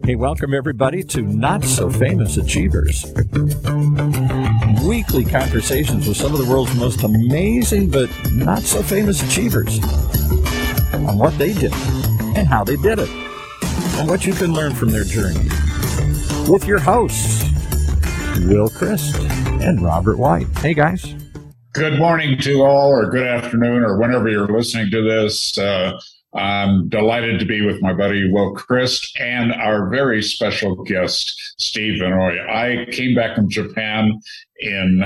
Hey, welcome everybody to Not So Famous Achievers. Weekly conversations with some of the world's most amazing but not so famous achievers on what they did and how they did it and what you can learn from their journey. With your hosts, Will Christ and Robert White. Hey, guys. Good morning to all, or good afternoon, or whenever you're listening to this. I'm delighted to be with my buddy Will Christ and our very special guest, Steve Venoy. I came back from Japan in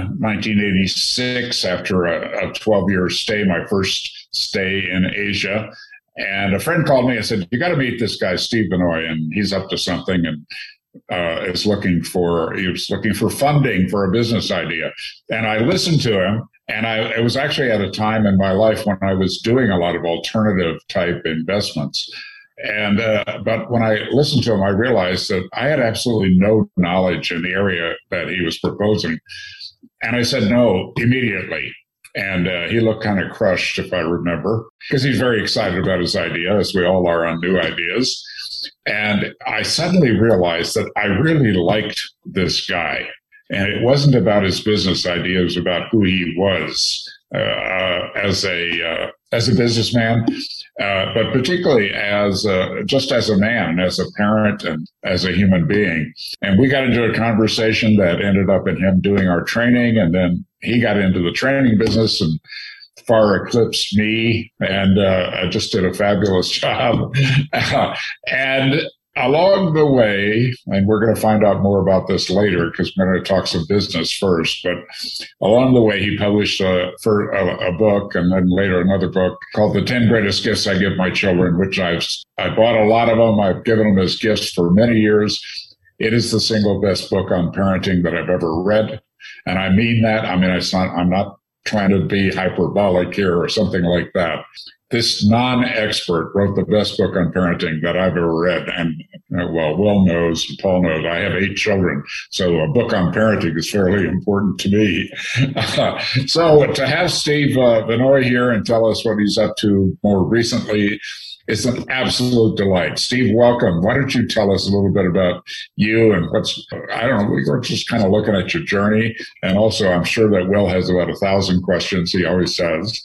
1986 after a 12-year stay, my first stay in Asia. And a friend called me and said, "You got to meet this guy, Steve Venoy, and he's up to something." And he was looking for funding for a business idea. And I listened to him, and it was actually at a time in my life when I was doing a lot of alternative type investments. And but when I listened to him, I realized that I had absolutely no knowledge in the area that he was proposing. And I said no immediately. And he looked kind of crushed, if I remember, because he's very excited about his idea, as we all are on new ideas. And I suddenly realized that I really liked this guy. And it wasn't about his business idea, it was about who he was as a businessman, but particularly as a man, as a parent, and as a human being. And we got into a conversation that ended up in him doing our training, and then he got into the training business and far eclipsed me, and I just did a fabulous job. And along the way, and we're going to find out more about this later because we're going to talk some business first, but along the way, he published a book and then later another book called The 10 Greatest Gifts I Give My Children, which I bought a lot of them. I've given them as gifts for many years. It is the single best book on parenting that I've ever read. And I mean that. I mean, I'm not trying to be hyperbolic here or something like that. This non-expert wrote the best book on parenting that I've ever read. And, well, Will knows, Paul knows, I have 8 children. So a book on parenting is fairly important to me. So to have Steve Venoy here and tell us what he's up to more recently is an absolute delight. Steve, welcome. Why don't you tell us a little bit about you and we're just kind of looking at your journey. And also, I'm sure that Will has about 1,000 questions. He always says.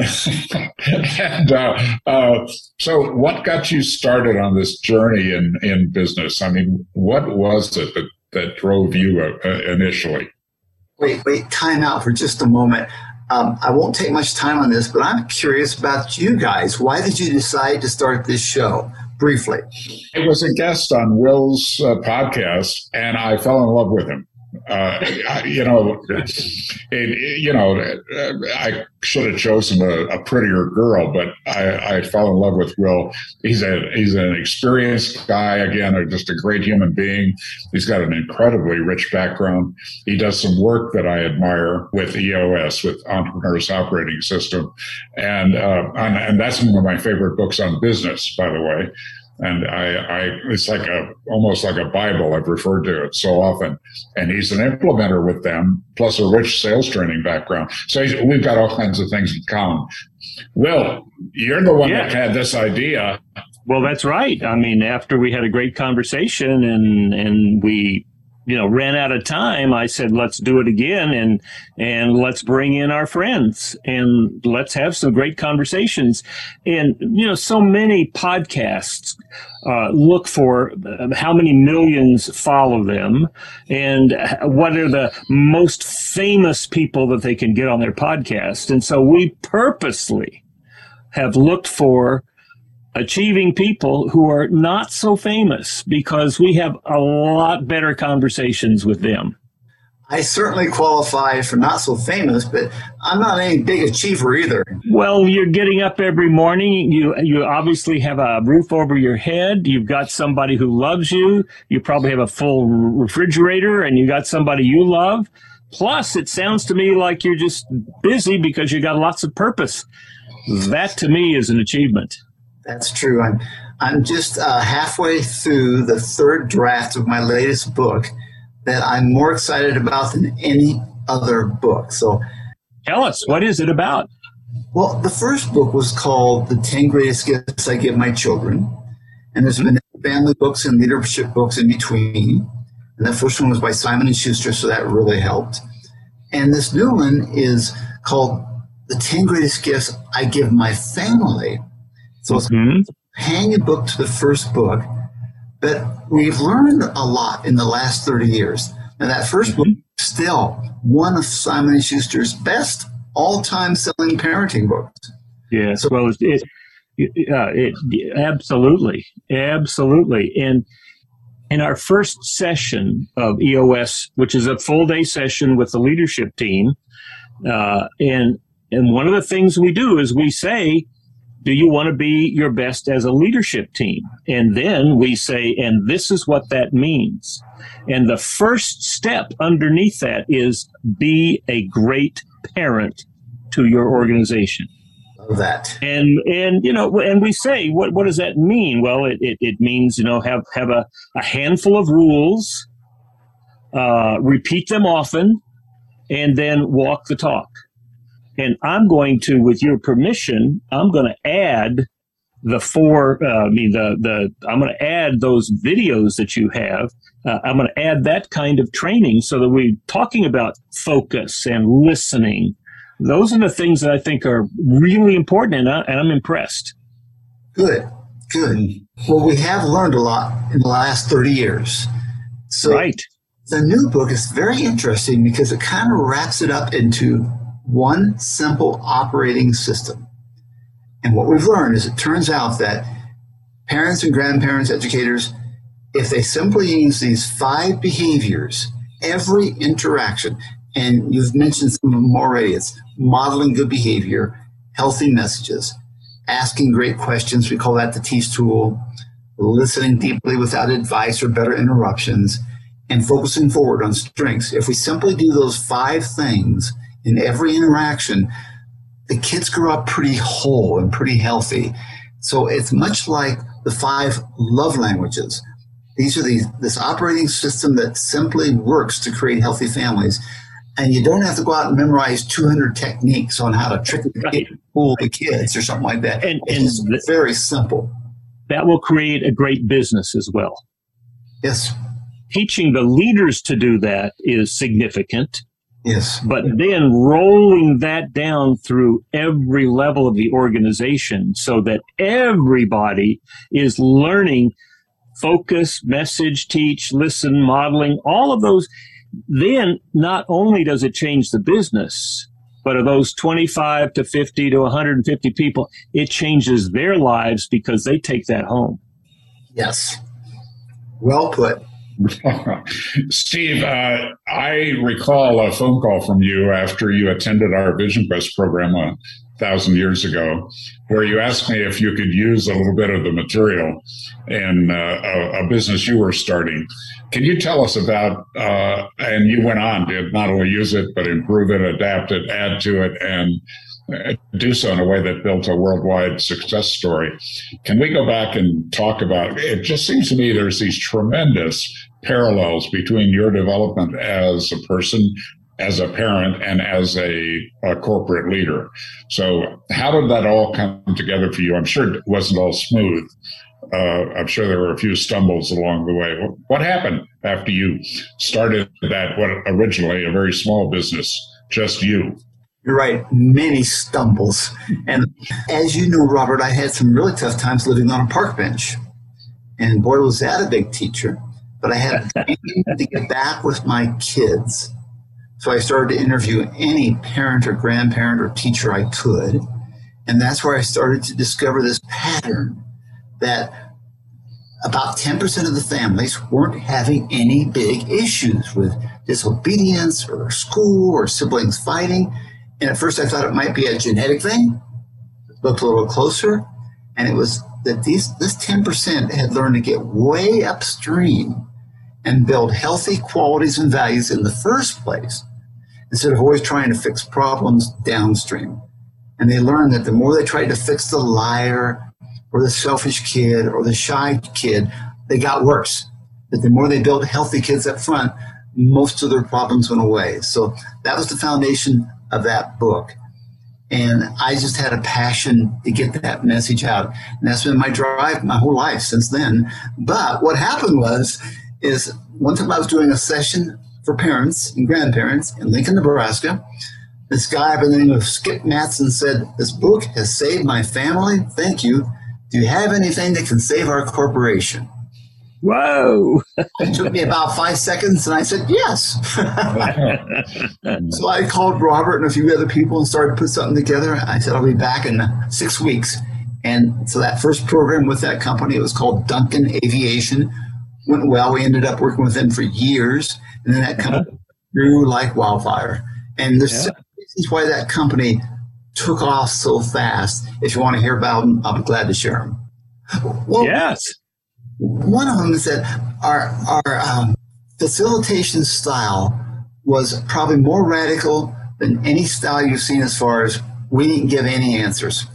And so what got you started on this journey in business? I mean, what was it that drove you initially? Wait, time out for just a moment. I won't take much time on this, but I'm curious about you guys. Why did you decide to start this show? Briefly. I was a guest on Will's podcast, and I fell in love with him. I should have chosen a prettier girl, but I fell in love with Will. He's an experienced guy, again, just a great human being. He's got an incredibly rich background. He does some work that I admire with EOS, with Entrepreneur's Operating System. And that's one of my favorite books on business, by the way. And it's like almost like a Bible. I've referred to it so often. And he's an implementer with them, plus a rich sales training background. So we've got all kinds of things in common. Will, you're the one that had this idea. Well, that's right. I mean, after we had a great conversation and we, ran out of time, I said, let's do it again and let's bring in our friends and let's have some great conversations. And, so many podcasts look for how many millions follow them and what are the most famous people that they can get on their podcast. And so we purposely have looked for achieving people who are not so famous because we have a lot better conversations with them. I certainly qualify for not so famous, but I'm not any big achiever either. Well, you're getting up every morning. You obviously have a roof over your head. You've got somebody who loves you. You probably have a full refrigerator and you got somebody you love. Plus, it sounds to me like you're just busy because you got lots of purpose. That to me is an achievement. That's true. I'm just halfway through the 3rd draft of my latest book that I'm more excited about than any other book. So tell us, what is it about? Well, the first book was called The 10 Greatest Gifts I Give My Children. And there's been family books and leadership books in between. And the first one was by Simon & Schuster, so that really helped. And this new one is called The 10 Greatest Gifts I Give My Family. So it's a companion book to the first book. But we've learned a lot in the last 30 years. Now, that first book is still one of Simon & Schuster's best all-time selling parenting books. Yes, so, well, absolutely. And in our first session of EOS, which is a full-day session with the leadership team, and one of the things we do is we say, do you want to be your best as a leadership team? And then we say, and this is what that means. And the first step underneath that is be a great parent to your organization. Love that. And we say, what does that mean? Well, it means, have a handful of rules, repeat them often, and then walk the talk. And I'm going to, with your permission, I'm going to add I'm going to add those videos that you have. I'm going to add that kind of training so that we're talking about focus and listening. Those are the things that I think are really important, and I'm impressed. Good. Well, we have learned a lot in the last 30 years. So right. The new book is very interesting because it kind of wraps it up into one simple operating system. And what we've learned is it turns out that parents and grandparents, educators, if they simply use these 5 behaviors, every interaction, and you've mentioned some of them already, it's modeling good behavior, healthy messages, asking great questions, we call that the TEACH tool, listening deeply without advice or better interruptions, and focusing forward on strengths. If we simply do those 5 things in every interaction, the kids grow up pretty whole and pretty healthy. So it's much like the 5 love languages. These are this operating system that simply works to create healthy families. And you don't have to go out and memorize 200 techniques on how to trick the kid, fool the kids or something like that. And it's very simple. That will create a great business as well. Yes. Teaching the leaders to do that is significant. Yes. But then rolling that down through every level of the organization so that everybody is learning focus, message, teach, listen, modeling, all of those. Then not only does it change the business, but of those 25 to 50 to 150 people, it changes their lives because they take that home. Yes. Well put. Steve, I recall a phone call from you after you attended our Vision Quest program 1,000 years ago, where you asked me if you could use a little bit of the material in a business you were starting. Can you tell us about, and you went on to not only use it, but improve it, adapt it, add to it, and do so in a way that built a worldwide success story. Can we go back and talk about, it just seems to me there's these tremendous parallels between your development as a person, as a parent, and as a corporate leader. So how did that all come together for you? I'm sure it wasn't all smooth. I'm sure there were a few stumbles along the way. What happened after you started that, what originally a very small business, just you? You're right, many stumbles. And as you know, Robert, I had some really tough times living on a park bench. And boy, was that a big teacher. But I had to get back with my kids. So I started to interview any parent or grandparent or teacher I could. And that's where I started to discover this pattern that about 10% of the families weren't having any big issues with disobedience or school or siblings fighting. And at first I thought it might be a genetic thing. Looked a little closer, and it was that this 10% had learned to get way upstream and build healthy qualities and values in the first place, instead of always trying to fix problems downstream. And they learned that the more they tried to fix the liar or the selfish kid or the shy kid, they got worse. That the more they built healthy kids up front, most of their problems went away. So that was the foundation of that book. And I just had a passion to get that message out. And that's been my drive my whole life since then. But what happened is one time I was doing a session for parents and grandparents in Lincoln, Nebraska. This guy by the name of Skip Matson said, "This book has saved my family. Thank you. Do you have anything that can save our corporation?" Whoa. It took me about 5 seconds, and I said, yes. So I called Robert and a few other people and started to put something together. I said, I'll be back in 6 weeks. And so that first program with that company, it was called Duncan Aviation, went well. We ended up working with them for years. And then that company grew like wildfire. And there's several reasons why that company took off so fast. If you want to hear about them, I'll be glad to share them. Well, yes. One of them is that our facilitation style was probably more radical than any style you've seen, as far as we didn't give any answers.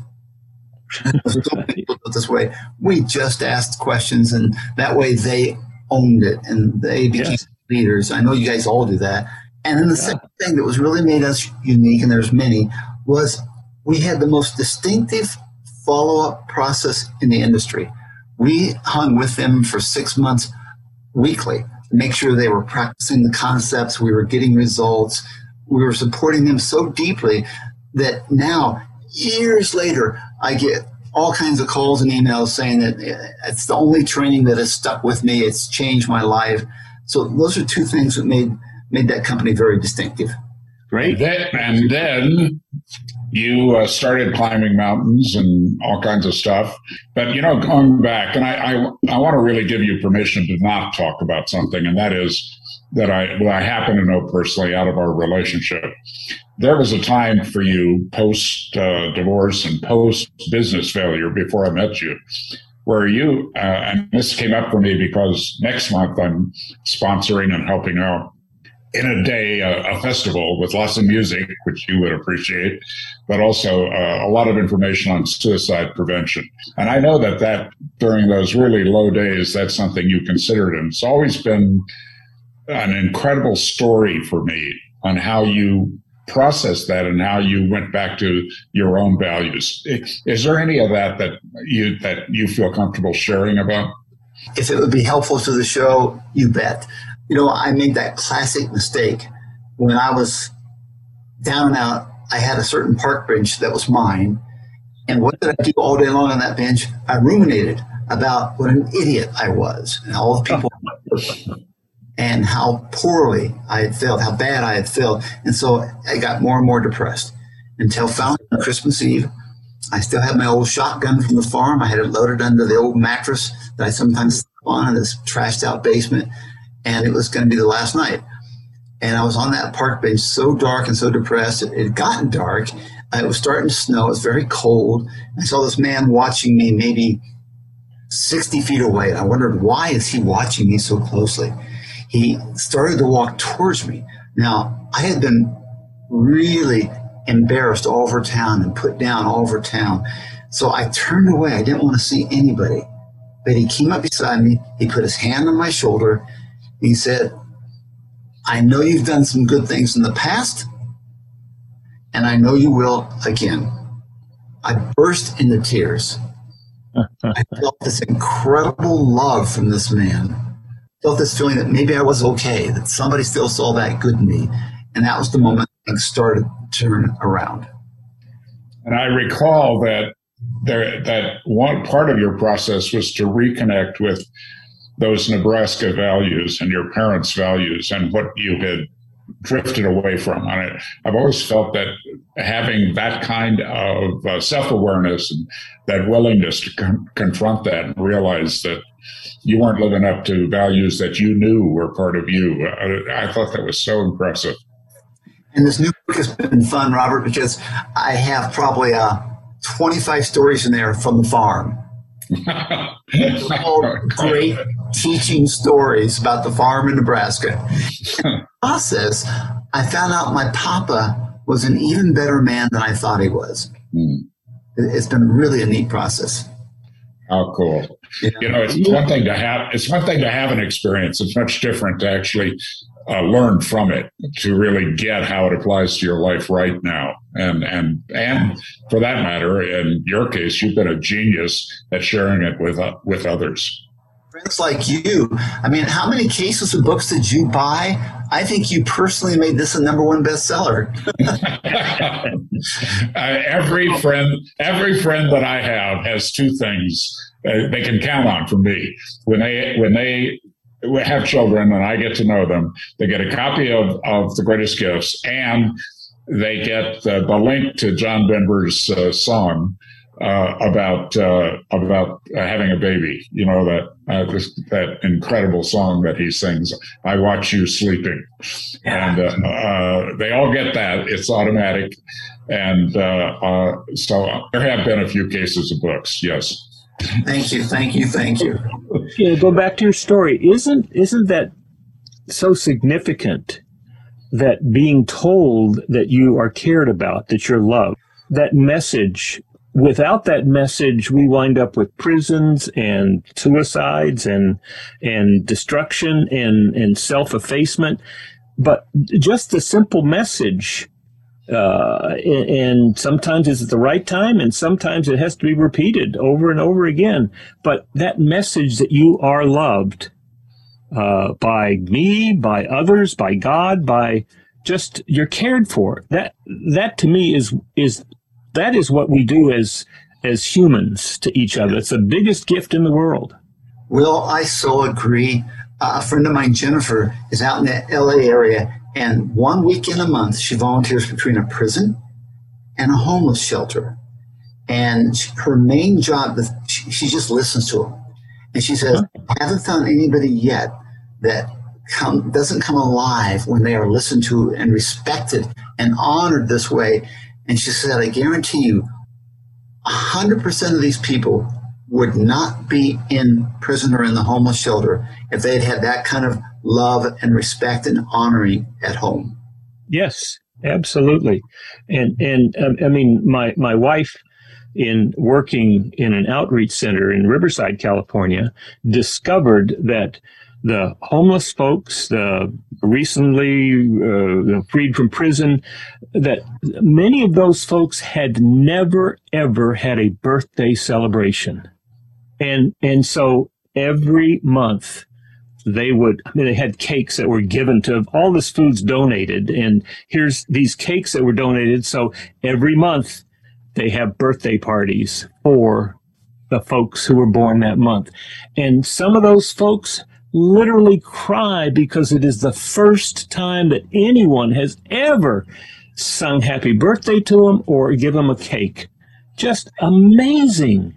So people do it this way. We just asked questions, and that way they owned it and they became leaders. I know you guys all do that. And then the second thing that was really made us unique, and there's many, was we had the most distinctive follow-up process in the industry. We hung with them for 6 months weekly to make sure they were practicing the concepts, we were getting results, we were supporting them so deeply that now, years later, I get all kinds of calls and emails saying that it's the only training that has stuck with me, it's changed my life. So those are two things that made that company very distinctive. Great. And then you started climbing mountains and all kinds of stuff. But, going back, and I want to really give you permission to not talk about something, and that is that I happen to know personally out of our relationship. There was a time for you post-divorce and post-business failure before I met you, where you, and this came up for me because next month I'm sponsoring and helping out in a day, a festival with lots of music, which you would appreciate, but also a lot of information on suicide prevention. And I know that during those really low days, that's something you considered. And it's always been an incredible story for me on how you processed that and how you went back to your own values. Is there any of that you feel comfortable sharing about? If it would be helpful to the show, you bet. I made that classic mistake when I was down and out. I had a certain park bench that was mine. And what did I do all day long on that bench? I ruminated about what an idiot I was and all the people and how poorly I had failed, how bad I had failed. And so I got more and more depressed until finally on Christmas Eve, I still had my old shotgun from the farm. I had it loaded under the old mattress that I sometimes sleep on in this trashed out basement. And it was going to be the last night. And I was on that park bench so dark and so depressed. It had gotten dark. It was starting to snow. It was very cold. I saw this man watching me maybe 60 feet away. And I wondered, why is he watching me so closely? He started to walk towards me. Now, I had been really embarrassed all over town and put down all over town. So I turned away. I didn't want to see anybody. But he came up beside me. He put his hand on my shoulder. He said, I know you've done some good things in the past, and I know you will again. I burst into tears. I felt this incredible love from this man. I felt this feeling that maybe I was okay, that somebody still saw that good in me. And that was the moment things started to turn around. And I recall that one part of your process was to reconnect with those Nebraska values and your parents' values and what you had drifted away from. And I've always felt that having that kind of self-awareness and that willingness to confront that and realize that you weren't living up to values that you knew were part of you, I thought that was so impressive. And this new book has been fun, Robert, because I have probably 25 stories in there from the farm. All great teaching stories about the farm in Nebraska. In the process, I found out my papa was an even better man than I thought he was. It's been really a neat process. How cool! Yeah. It's one thing to have. It's one thing to have an experience. It's much different to actually learn from it to really get how it applies to your life right now. And for that matter, in your case, you've been a genius at sharing it with others. Friends like you. I mean, how many cases of books did you buy? I think you personally made this a #1 bestseller. Every friend that I have 2 things they can count on from me. When they have children and I get to know them, they get a copy of The Greatest Gifts, and they get the link to John Denver's song about having a baby. You know, that incredible song that he sings, "I Watch You Sleeping," and they all get that. It's automatic, and so there have been a few cases of books. Yes. Thank you. Yeah, go back to your story. Isn't that so significant? That being told that you are cared about, that you're loved, that message. Without that message, we wind up with prisons and suicides and destruction and self-effacement. But just the simple message, and sometimes it's at the right time, and sometimes it has to be repeated over and over again. But that message that you are loved by me, by others, by God, by just you're cared for. That to me is that is what we do as humans to each other. It's the biggest gift in the world. Will, I so agree. A friend of mine, Jennifer, is out in the LA area, and 1 weekend a month she volunteers between a prison and a homeless shelter. And her main job, she just listens to them. And she says, I haven't found anybody yet that doesn't come alive when they are listened to and respected and honored this way. And she said, I guarantee you, 100% of these people would not be in prison or in the homeless shelter if they'd had that kind of love and respect and honoring at home. Yes, absolutely. And I mean, my wife, in working in an outreach center in Riverside, California, discovered that the homeless folks, the recently freed from prison, that many of those folks had never, ever had a birthday celebration. And so every month they had cakes that were given to all this food's donated. And here's these cakes that were donated. So every month they have birthday parties for the folks who were born that month. And some of those folks literally cry because it is the first time that anyone has ever sung happy birthday to them or give them a cake. Just amazing.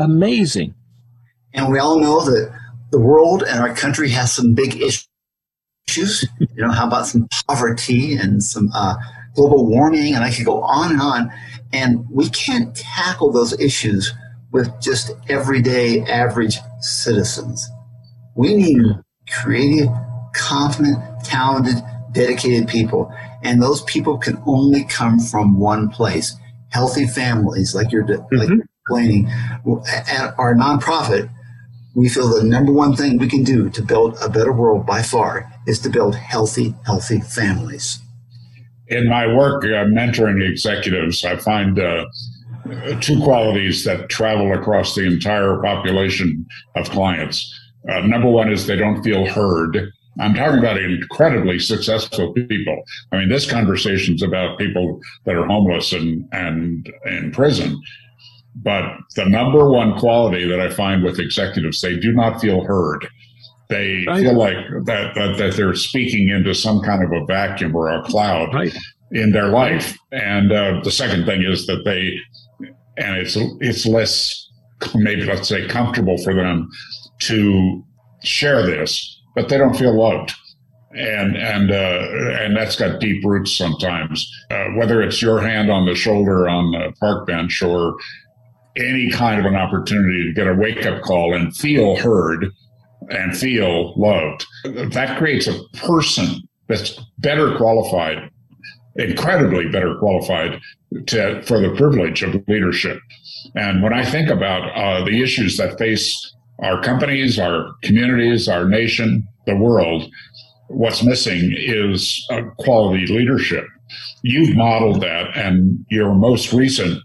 And we all know that the world and our country has some big issues. You know, how about some poverty and some global warming? And I could go on and on. And we can't tackle those issues with just everyday average citizens. We need creative, confident, talented, dedicated people. And those people can only come from one place. Healthy families, like you're explaining. At our nonprofit, we feel the #1 thing we can do to build a better world by far is to build healthy families. In my work mentoring executives, I find 2 qualities that travel across the entire population of clients. #1 is they don't feel heard. I'm talking about incredibly successful people. I mean, this conversation's about people that are homeless and in prison. But the #1 quality that I find with executives, they do not feel heard. They feel like that they're speaking into some kind of a vacuum or a cloud in their life. And the second thing is that it's less, maybe let's say, comfortable for them to share this, but they don't feel loved. And that's got deep roots sometimes, whether it's your hand on the shoulder on the park bench or any kind of an opportunity to get a wake-up call and feel heard and feel loved. That creates a person that's better qualified, incredibly better qualified for the privilege of leadership. And when I think about the issues that face our companies, our communities, our nation, the world, what's missing is quality leadership. You've modeled that, and your most recent,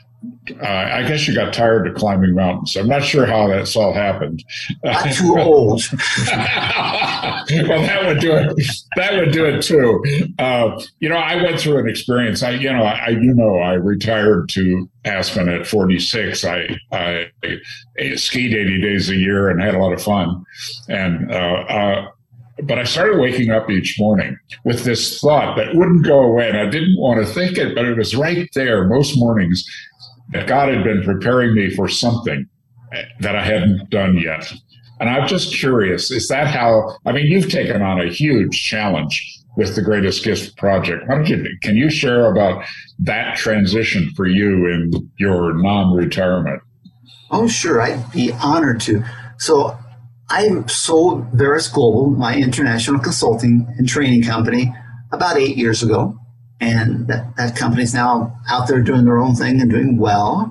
I guess you got tired of climbing mountains. I'm not sure how that's all happened. I'm too old. Well, that would do it. That would do it too. I went through an experience. I retired to Aspen at 46. I skied 80 days a year and had a lot of fun. But I started waking up each morning with this thought that wouldn't go away. And I didn't want to think it, but it was right there most mornings, that God had been preparing me for something that I hadn't done yet. And I'm just curious, is that how, you've taken on a huge challenge with the Greatest Gift Project. Can you share about that transition for you in your non-retirement? Oh, sure. I'd be honored to. So I sold Veris Global, my international consulting and training company, about 8 years ago. And that company's now out there doing their own thing and doing well.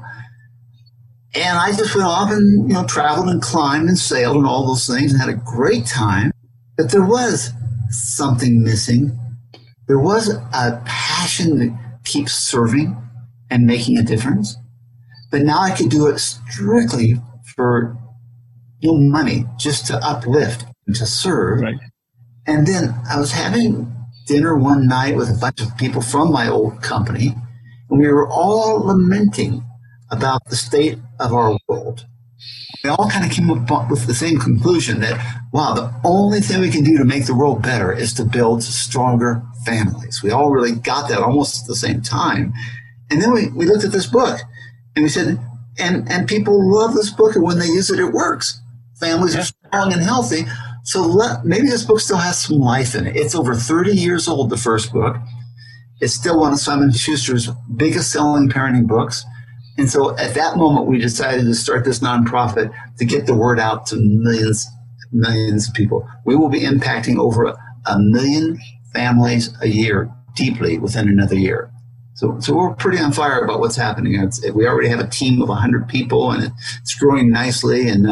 And I just went off and, traveled and climbed and sailed and all those things and had a great time. But there was something missing. There was a passion to keep serving and making a difference. But now I could do it strictly for no money, just to uplift and to serve. Right. And then I was having dinner one night with a bunch of people from my old company, and we were all lamenting about the state of our world. We all kind of came up with the same conclusion that, wow, the only thing we can do to make the world better is to build stronger families. We all really got that almost at the same time. And then we looked at this book, and we said, and people love this book, and when they use it, it works. Families are strong and healthy. So maybe this book still has some life in it. It's over 30 years old, the first book. It's still one of Simon Schuster's biggest selling parenting books. And so at that moment, we decided to start this nonprofit to get the word out to millions of people. We will be impacting over 1 million families a year deeply within another year. So we're pretty on fire about what's happening. We already have a team of 100 people, and it's growing nicely. And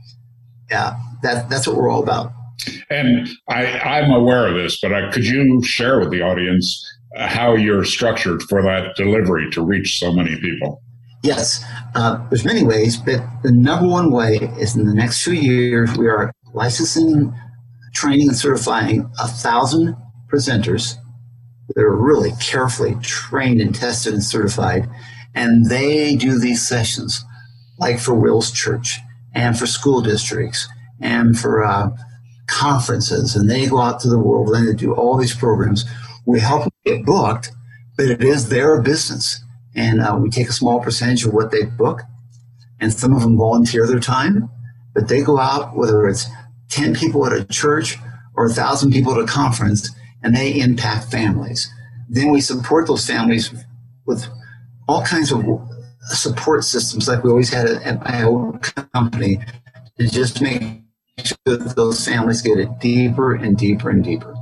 that's what we're all about. And I'm aware of this, but could you share with the audience how you're structured for that delivery to reach so many people? Yes, there's many ways, but the number one way is in the next few years, we are licensing, training, and certifying 1,000 presenters that are really carefully trained and tested and certified. And they do these sessions like for Will's Church and for school districts and for conferences. And they go out to the world and they do all these programs. We help them get booked, but it is their business. And we take a small percentage of what they book, and some of them volunteer their time, but they go out, whether it's 10 people at a church or 1,000 people at a conference, and they impact families. Then we support those families with all kinds of support systems like we always had at my old company to just make sure that those families get it deeper and deeper and deeper.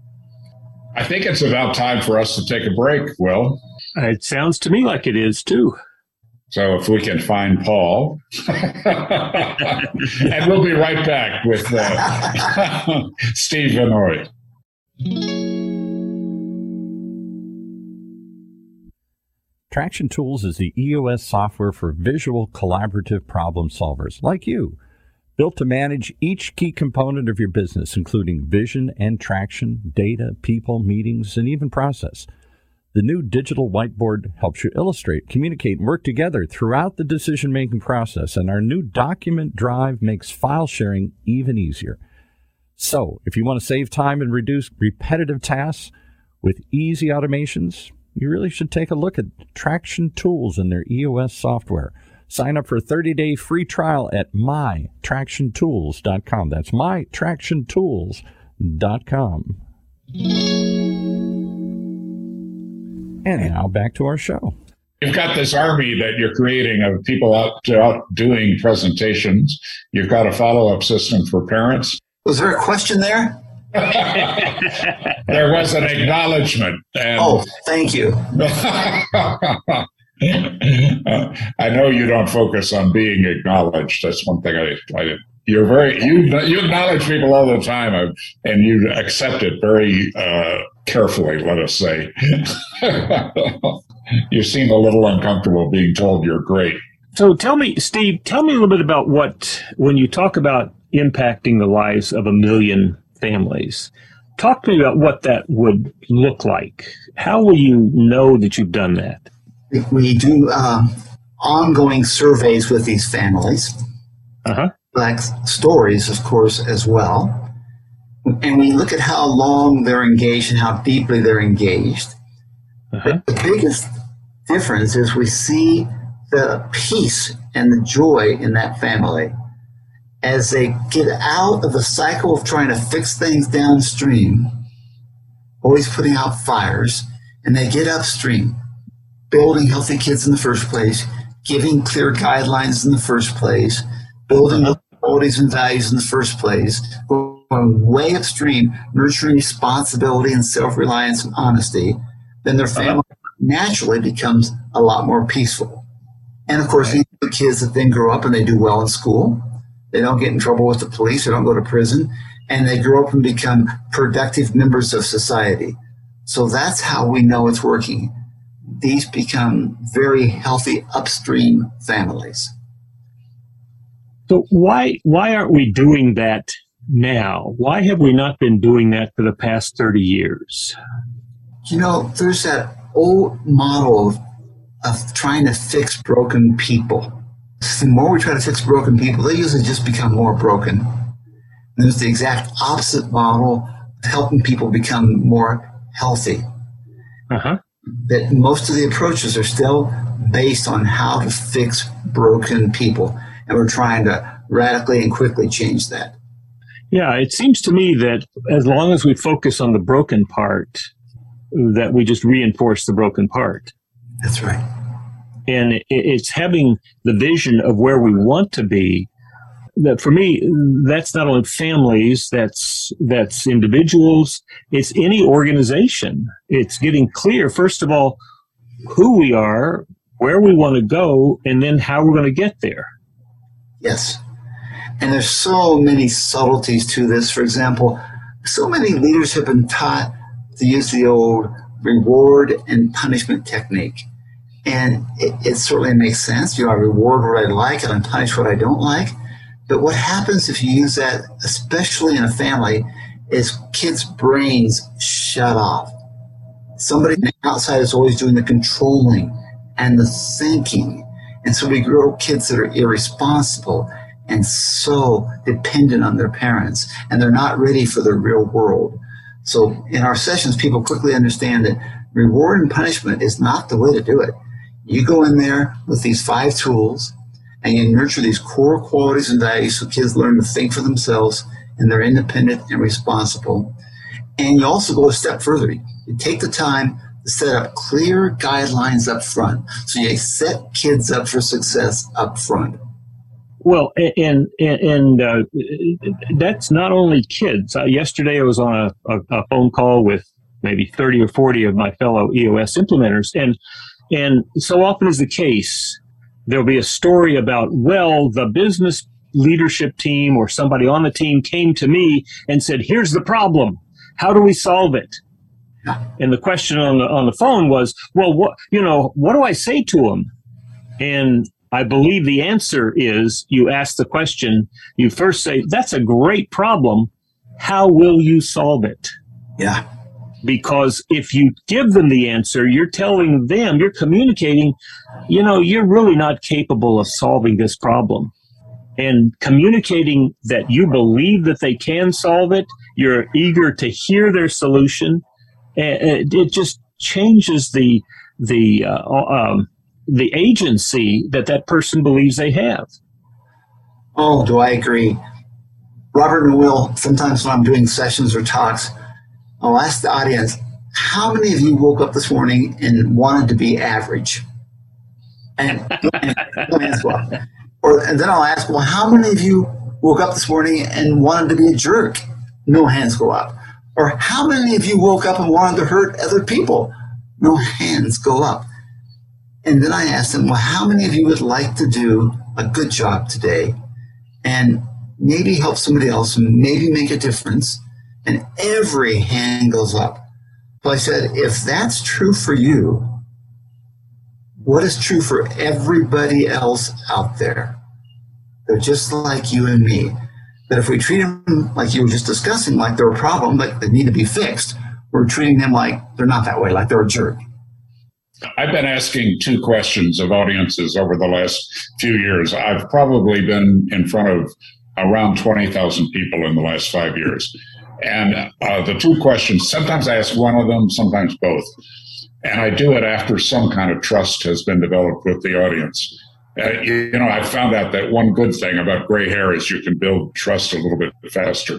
I think it's about time for us to take a break, Will. It sounds to me like it is, too. So if we can find Paul. And we'll be right back with Steve Vinoy. Traction Tools is the EOS software for visual collaborative problem solvers like you, built to manage each key component of your business, including vision and traction, data, people, meetings, and even process. The new digital whiteboard helps you illustrate, communicate, and work together throughout the decision-making process, and our new document drive makes file sharing even easier. So, if you want to save time and reduce repetitive tasks with easy automations, you really should take a look at Traction Tools and their EOS software. Sign up for a 30-day free trial at mytractiontools.com. That's mytractiontools.com. And now back to our show. You've got this army that you're creating of people out doing presentations. You've got a follow-up system for parents. Was there a question there? There was an acknowledgement. Oh, thank you. I know you don't focus on being acknowledged. That's one thing I you acknowledge people all the time, and you accept it very carefully, let us say. You seem a little uncomfortable being told you're great. So tell me, Steve, a little bit about when you talk about impacting the lives of 1 million families, talk to me about what that would look like. How will you know that you've done that? We do ongoing surveys with these families, like stories, of course, as well. And we look at how long they're engaged and how deeply they're engaged. The biggest difference is we see the peace and the joy in that family as they get out of the cycle of trying to fix things downstream, always putting out fires, and they get upstream, building healthy kids in the first place, giving clear guidelines in the first place, building qualities and values in the first place, going way upstream, nurturing responsibility and self-reliance and honesty, then their family naturally becomes a lot more peaceful. And of course, these are kids that then grow up and they do well in school. They don't get in trouble with the police. They don't go to prison. And they grow up and become productive members of society. So that's how we know it's working. These become very healthy upstream families. So why aren't we doing that now? Why have we not been doing that for the past 30 years? You know, there's that old model of trying to fix broken people. The more we try to fix broken people, they usually just become more broken. And there's the exact opposite model of helping people become more healthy. That most of the approaches are still based on how to fix broken people. And we're trying to radically and quickly change that. Yeah, it seems to me that as long as we focus on the broken part, that we just reinforce the broken part. That's right. And it's having the vision of where we want to be. That for me, that's not only families, that's individuals, it's any organization. It's getting clear, first of all, who we are, where we want to go, and then how we're going to get there. Yes. And there's so many subtleties to this. For example, so many leaders have been taught to use the old reward and punishment technique. And it certainly makes sense. You know, I reward what I like and I punish what I don't like. But what happens if you use that, especially in a family, is kids' brains shut off. Somebody on the outside is always doing the controlling and the thinking. And so we grow kids that are irresponsible and so dependent on their parents, and they're not ready for the real world. So in our sessions, people quickly understand that reward and punishment is not the way to do it. You go in there with these 5 tools, and you nurture these core qualities and values so kids learn to think for themselves and they're independent and responsible. And you also go a step further. You take the time to set up clear guidelines up front. So you set kids up for success up front. Well, and that's not only kids. Yesterday I was on a phone call with maybe 30 or 40 of my fellow EOS implementers. And so often is the case, there'll be a story about, well, the business leadership team or somebody on the team came to me and said, here's the problem. How do we solve it? And the question on the phone was, well, what do I say to them? And I believe the answer is, you ask the question, you first say, that's a great problem. How will you solve it? Yeah. Because if you give them the answer, you're telling them, you're communicating, you're really not capable of solving this problem. And communicating that you believe that they can solve it, you're eager to hear their solution, it just changes the agency that person believes they have. Oh, do I agree. Robert and Will, sometimes when I'm doing sessions or talks, I'll ask the audience, how many of you woke up this morning and wanted to be average? And then I'll ask, well, how many of you woke up this morning and wanted to be a jerk? No hands go up. Or how many of you woke up and wanted to hurt other people? No hands go up. And then I ask them, well, how many of you would like to do a good job today? And maybe help somebody else, maybe make a difference. And every hand goes up. So I said, if that's true for you, what is true for everybody else out there? They're just like you and me. But if we treat them like you were just discussing, like they're a problem, like they need to be fixed, we're treating them like they're not that way, like they're a jerk. I've been asking 2 questions of audiences over the last few years. I've probably been in front of around 20,000 people in the last 5 years. And the 2 questions, sometimes I ask one of them, sometimes both. And I do it after some kind of trust has been developed with the audience. I found out that one good thing about gray hair is you can build trust a little bit faster.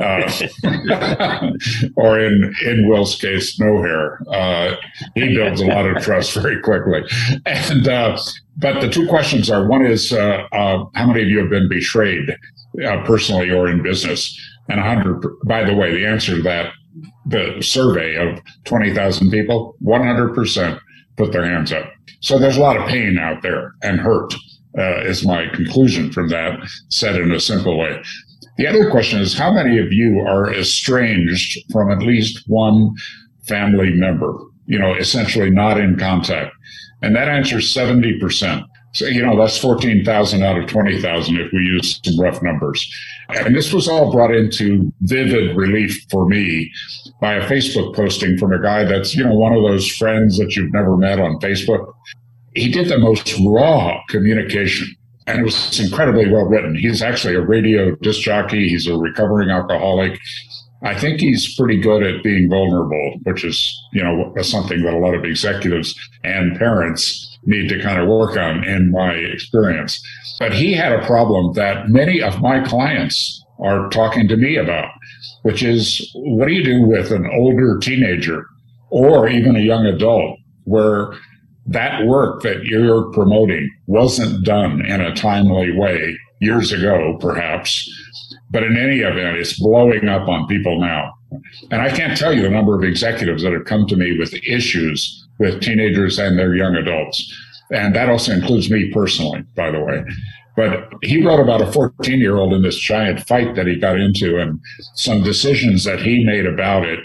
Or in Will's case, no hair. He builds a lot of trust very quickly. And but the 2 questions are, one is, how many of you have been betrayed personally or in business? And 100, by the way, the answer to that, the survey of 20,000 people, 100% put their hands up. So there's a lot of pain out there and hurt, is my conclusion from that, said in a simple way. The other question is, how many of you are estranged from at least one family member, essentially not in contact? And that answer is 70%. So, that's 14,000 out of 20,000 if we use some rough numbers. And this was all brought into vivid relief for me by a Facebook posting from a guy that's, one of those friends that you've never met on Facebook. He did the most raw communication, and it was incredibly well written. He's actually a radio disc jockey. He's a recovering alcoholic. I think he's pretty good at being vulnerable, which is, something that a lot of executives and parents need to kind of work on, in my experience. But he had a problem that many of my clients are talking to me about, which is, what do you do with an older teenager or even a young adult where that work that you're promoting wasn't done in a timely way years ago, perhaps, but in any event, it's blowing up on people now. And I can't tell you the number of executives that have come to me with issues with teenagers and their young adults. And that also includes me personally, by the way. But he wrote about a 14-year-old in this giant fight that he got into and some decisions that he made about it.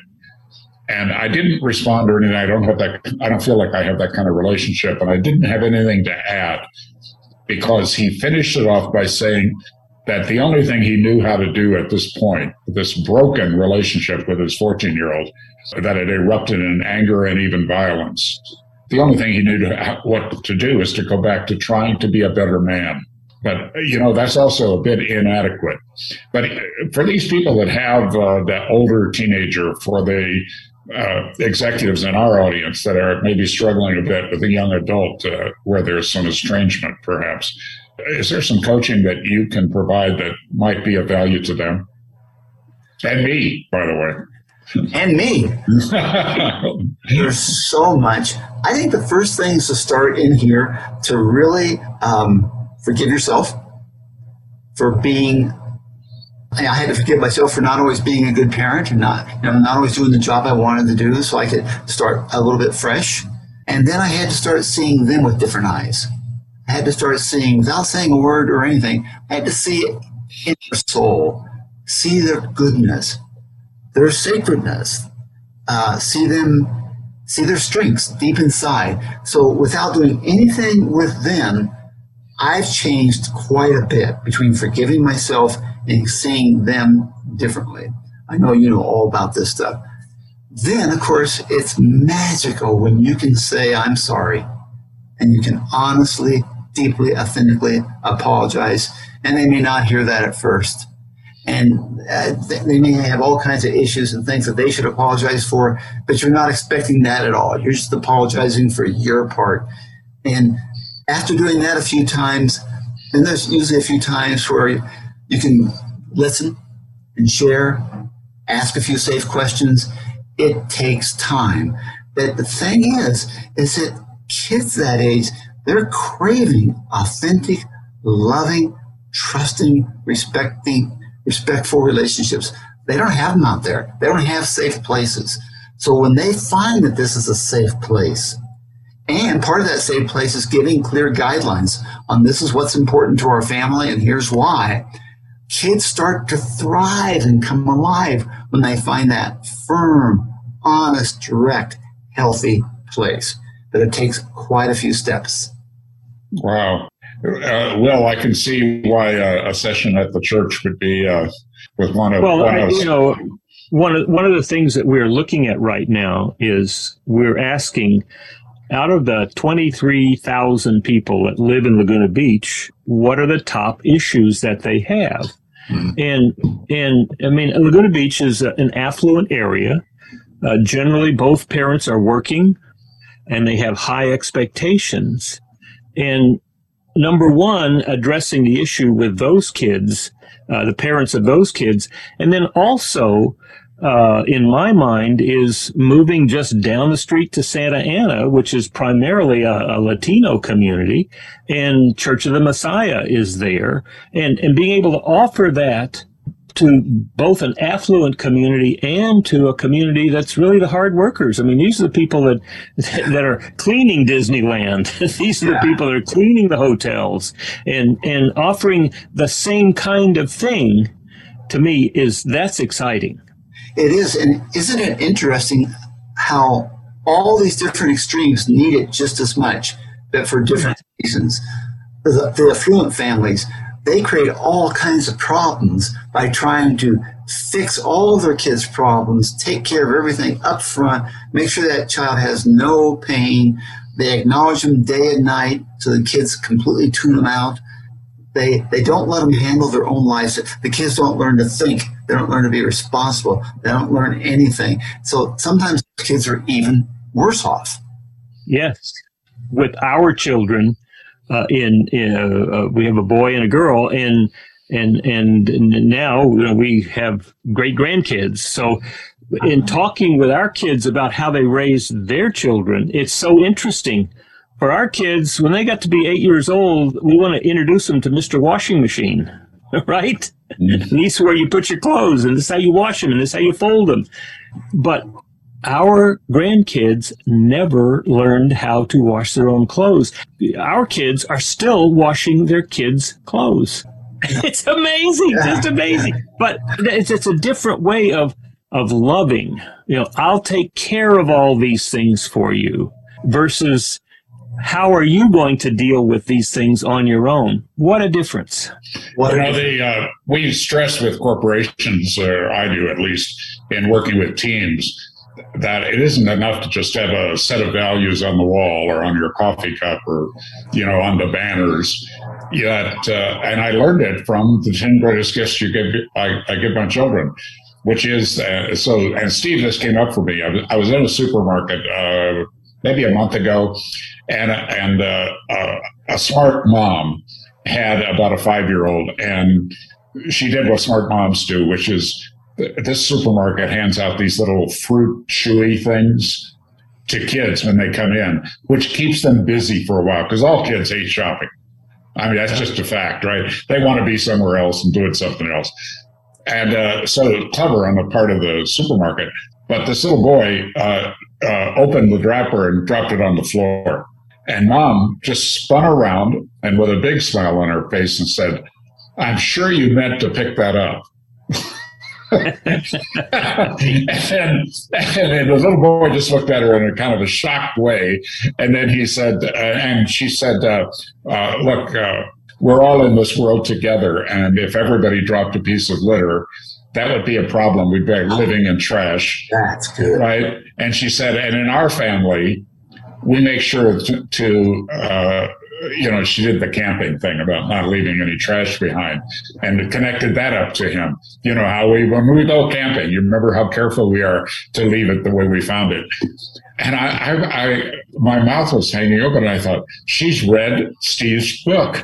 And I didn't respond or anything. I don't feel like I have that kind of relationship. And I didn't have anything to add, because he finished it off by saying that the only thing he knew how to do at this point, this broken relationship with his 14-year-old, that had erupted in anger and even violence, the only thing he knew what to do is to go back to trying to be a better man. But, that's also a bit inadequate. But for these people that have that older teenager, for the executives in our audience that are maybe struggling a bit with a young adult where there's some estrangement, perhaps, is there some coaching that you can provide that might be of value to them? And me, by the way. And me. There's so much. I think the first thing is to start in here to really forgive yourself for being, I had to forgive myself for not always being a good parent and not always doing the job I wanted to do, so I could start a little bit fresh. And then I had to start seeing them with different eyes. I had to start seeing, without saying a word or anything, I had to see it in their soul, see their goodness, their sacredness, see their strengths deep inside. So without doing anything with them, I've changed quite a bit between forgiving myself and seeing them differently. I know you know all about this stuff. Then, of course, it's magical when you can say, I'm sorry, and you can honestly, deeply, authentically apologize. And they may not hear that at first. And they may have all kinds of issues and things that they should apologize for, but you're not expecting that at all. You're just apologizing for your part. And after doing that a few times, and there's usually a few times where you can listen and share, ask a few safe questions. It takes time. But the thing is that kids that age, they're craving authentic, loving, trusting, respectful relationships. They don't have them out there. They don't have safe places. So when they find that this is a safe place, and part of that safe place is giving clear guidelines on this is what's important to our family and here's why, kids start to thrive and come alive when they find that firm, honest, direct, healthy place. But it takes quite a few steps. Wow. Well, I can see why a session at the church would be with one of. One of the things that we're looking at right now is we're asking, out of the 23,000 people that live in Laguna Beach, what are the top issues that they have? And I mean, Laguna Beach is an affluent area. Generally, both parents are working, and they have high expectations. And number one, addressing the issue with those kids, the parents of those kids, and then also, in my mind, is moving just down the street to Santa Ana, which is primarily a Latino community, and Church of the Messiah is there, and being able to offer that to both an affluent community and to a community that's really the hard workers. I mean, these are the people that are cleaning Disneyland. These are the people that are cleaning the hotels, and offering the same kind of thing, to me, that's exciting. It is. And isn't it interesting how all these different extremes need it just as much, but for different reasons? The affluent families, they create all kinds of problems by trying to fix all of their kids' problems, take care of everything up front, make sure that child has no pain. They acknowledge them day and night so the kids completely tune them out. They don't let them handle their own lives. The kids don't learn to think. They don't learn to be responsible. They don't learn anything. So sometimes kids are even worse off. Yes. With our children, we have a boy and a girl, and now we have great grandkids. So in talking with our kids about how they raise their children, it's so interesting. For our kids, when they got to be 8 years old, we want to introduce them to Mr. Washing Machine, right? And this is where you put your clothes, and this is how you wash them, and this is how you fold them. But our grandkids never learned how to wash their own clothes. Our kids are still washing their kids' clothes. It's amazing, just amazing. But it's a different way of loving. I'll take care of all these things for you, versus how are you going to deal with these things on your own? What a difference. We stress with corporations, or I do at least, in working with teams, that it isn't enough to just have a set of values on the wall or on your coffee cup or, on the banners. And I learned it from the 10 greatest gifts I give my children, which is, and Steve, this came up for me. I was in a supermarket maybe a month ago, and a smart mom had about a 5-year-old, and she did what smart moms do, which is this supermarket hands out these little fruit chewy things to kids when they come in, which keeps them busy for a while, because all kids hate shopping. I mean, that's just a fact, right? They want to be somewhere else and doing something else. And so clever on the part of the supermarket. But this little boy opened the wrapper and dropped it on the floor. And Mom just spun around and with a big smile on her face and said, "I'm sure you meant to pick that up." and the little boy just looked at her in a kind of a shocked way. And then he said, and she said, look, we're all in this world together. And if everybody dropped a piece of litter, that would be a problem. We'd be living in trash. That's good. Right. And she said, and in our family, we make sure to she did the camping thing about not leaving any trash behind, and connected that up to him. How when we go camping, you remember how careful we are to leave it the way we found it. And I my mouth was hanging open, and I thought, she's read Steve's book.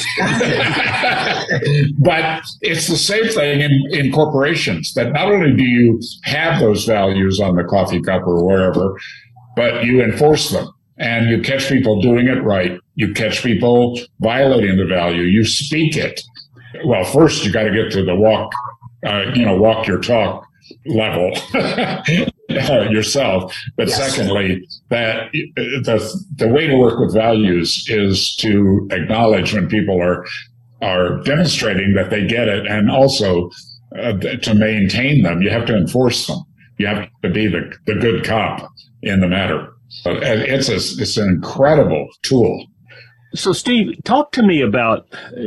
But it's the same thing in corporations, that not only do you have those values on the coffee cup or wherever, but you enforce them. And you catch people doing it right. You catch people violating the value. You speak it. Well, first you got to get to the walk your talk level yourself. But yes. Secondly, that the way to work with values is to acknowledge when people are are demonstrating that they get it, and also to maintain them, you have to enforce them. You have to be the good cop in the matter. But it's an incredible tool. So, Steve, talk to me about,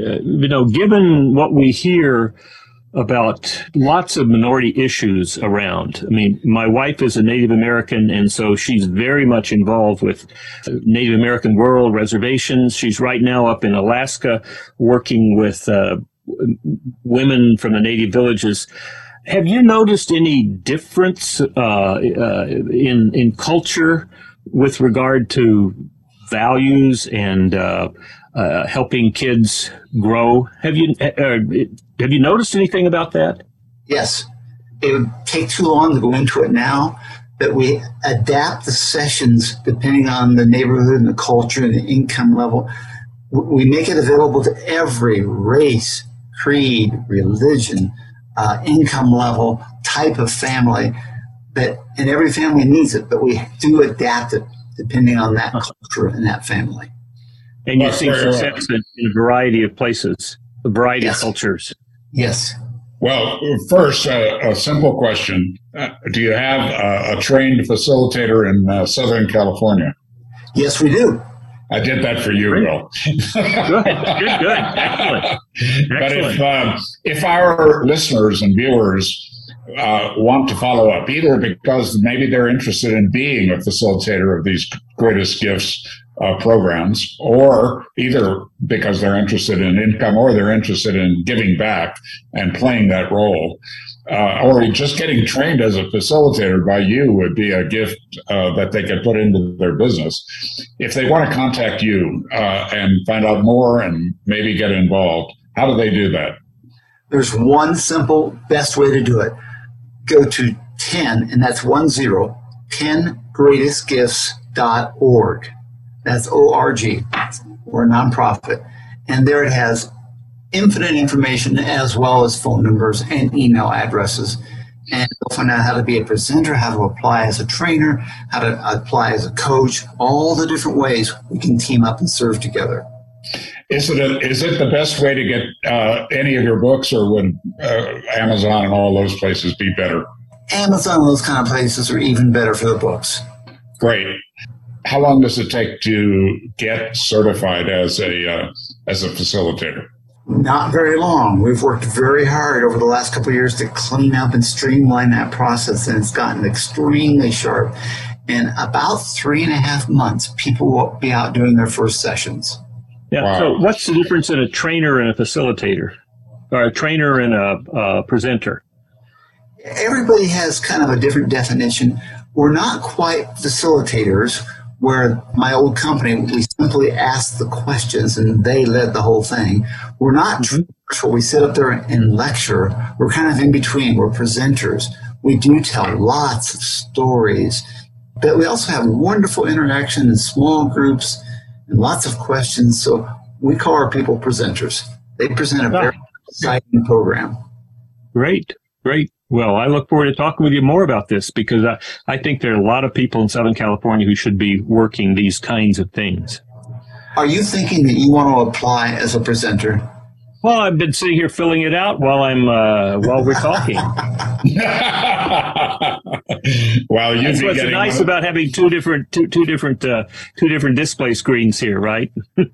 given what we hear about lots of minority issues around. I mean, my wife is a Native American, and so she's very much involved with Native American rural reservations. She's right now up in Alaska working with women from the native villages. Have you noticed any difference in culture with regard to values and helping kids grow? Have you noticed anything about that? Yes. It would take too long to go into it now, but we adapt the sessions depending on the neighborhood and the culture and the income level. We make it available to every race, creed, religion, income level, type of family, and every family needs it, but we do adapt it depending on that culture and that family. And you see success in a variety of places, a variety of cultures. Yes. Well, first, a simple question. Do you have a trained facilitator in Southern California? Yes, we do. I did that for you, Will. Good. Excellent. But if our listeners and viewers want to follow up, either because maybe they're interested in being a facilitator of these Greatest Gifts programs, or either because they're interested in income or they're interested in giving back and playing that role, or just getting trained as a facilitator by you would be a gift that they could put into their business. If they want to contact you and find out more and maybe get involved, how do they do that? There's one simple, best way to do it. Go to 10, and that's 10greatestgifts.org. That's O-R-G. We're a nonprofit. And there it has infinite information as well as phone numbers and email addresses. And you'll find out how to be a presenter, how to apply as a trainer, how to apply as a coach, all the different ways we can team up and serve together. Is it the best way to get any of your books, or would Amazon and all those places be better? Amazon and those kind of places are even better for the books. Great. How long does it take to get certified as a facilitator? Not very long. We've worked very hard over the last couple of years to clean up and streamline that process, and it's gotten extremely sharp. In about 3.5 months, people will be out doing their first sessions. Yeah. Wow. So what's the difference in a trainer and a facilitator, or a trainer and a presenter? Everybody has kind of a different definition. We're not quite facilitators, where my old company, we simply asked the questions and they led the whole thing. We're not trainers where we sit up there and lecture. We're kind of in between. We're presenters. We do tell lots of stories, but we also have wonderful interaction in small groups and lots of questions. So we call our people presenters. They present a very exciting program. Great. Well, I look forward to talking with you more about this, because I think there are a lot of people in Southern California who should be working these kinds of things. Are you thinking that you want to apply as a presenter? Well, I've been sitting here filling it out while we're talking. Well, that's what's nice about having two different display screens here, right?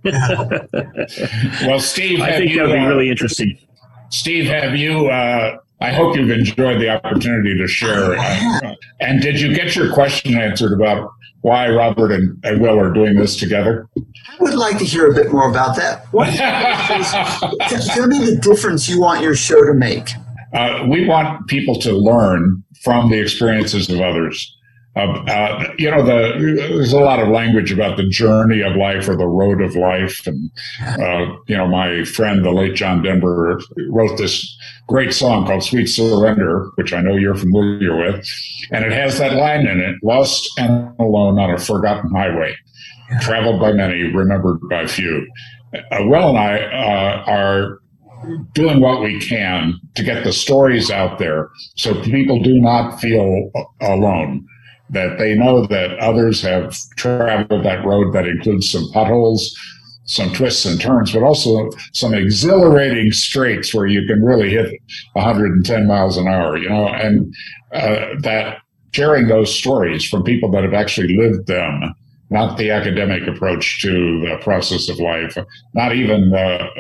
Well, Steve, I think that would be really interesting. Steve, have you? I hope you've enjoyed the opportunity to share. And did you get your question answered about why Robert and Will are doing this together? I would like to hear a bit more about that. Tell me the difference you want your show to make. We want people to learn from the experiences of others. There's a lot of language about the journey of life or the road of life. And, my friend, the late John Denver, wrote this great song called Sweet Surrender, which I know you're familiar with. And it has that line in it: lost and alone on a forgotten highway, traveled by many, remembered by few. Will and I are doing what we can to get the stories out there so people do not feel alone, that they know that others have traveled that road that includes some potholes, some twists and turns, but also some exhilarating straights where you can really hit 110 miles an hour, and that sharing those stories from people that have actually lived them, not the academic approach to the process of life, not even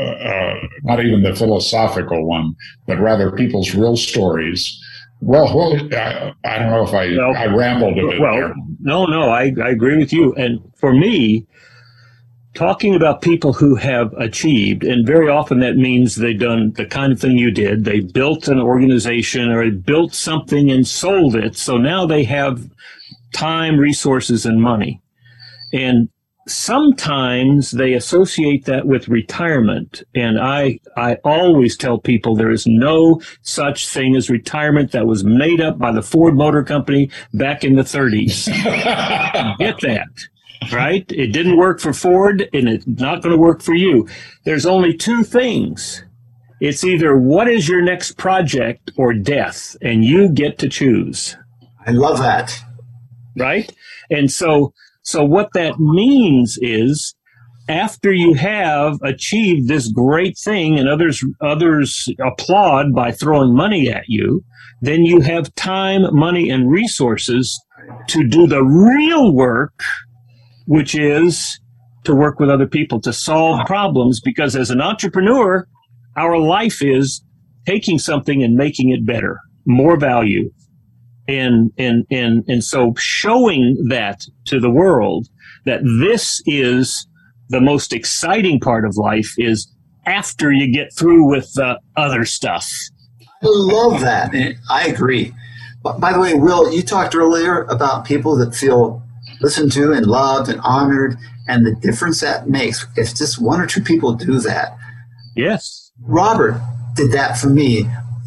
the philosophical one, but rather people's real stories. Well, I don't know if I rambled a bit there. No, I agree with you. And for me, talking about people who have achieved, and very often that means they've done the kind of thing you did. They built an organization or built something and sold it. So now they have time, resources, and money. And sometimes they associate that with retirement. And I always tell people there is no such thing as retirement. That was made up by the Ford Motor Company back in the 30s. Get that, right? It didn't work for Ford, and it's not going to work for you. There's only two things. It's either what is your next project or death, and you get to choose. I love that. Right? And so what that means is after you have achieved this great thing and others applaud by throwing money at you, then you have time, money, and resources to do the real work, which is to work with other people to solve problems. Because as an entrepreneur, our life is taking something and making it better, more value. And so showing that to the world, that this is the most exciting part of life, is after you get through with the other stuff. I love that. And I agree. By the way, Will, you talked earlier about people that feel listened to and loved and honored, and the difference that makes if just one or two people do that. Yes. Robert did that for me.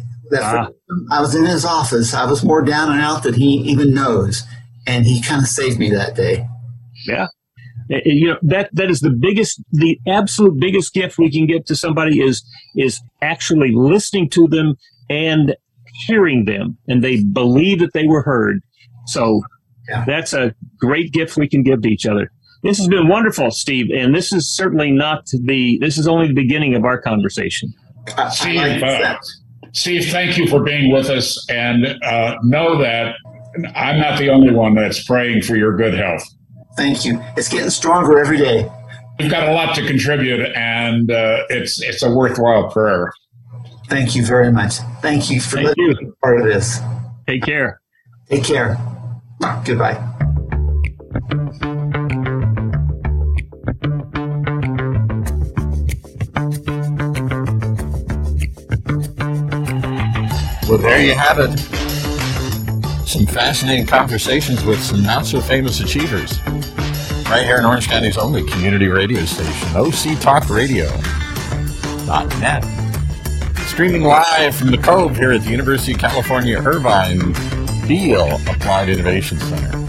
I was in his office. I was more down and out than he even knows, and he kind of saved me that day. Yeah, that is the absolute biggest gift we can give to somebody is actually listening to them and hearing them, and they believe that they were heard. So that's a great gift we can give to each other. This has been wonderful, Steve, and this is certainly this is only the beginning of our conversation. Steve, thank you for being with us, and know that I'm not the only one that's praying for your good health. Thank you. It's getting stronger every day. You've got a lot to contribute, and it's a worthwhile prayer. Thank you very much. Thank you for being part of this. Take care. Take care. Goodbye. Well, there you have it. Some fascinating conversations with some not-so-famous achievers. Right here in Orange County's only community radio station, OCTalkRadio.net. Streaming live from the Cove here at the University of California, Irvine Beale Applied Innovation Center.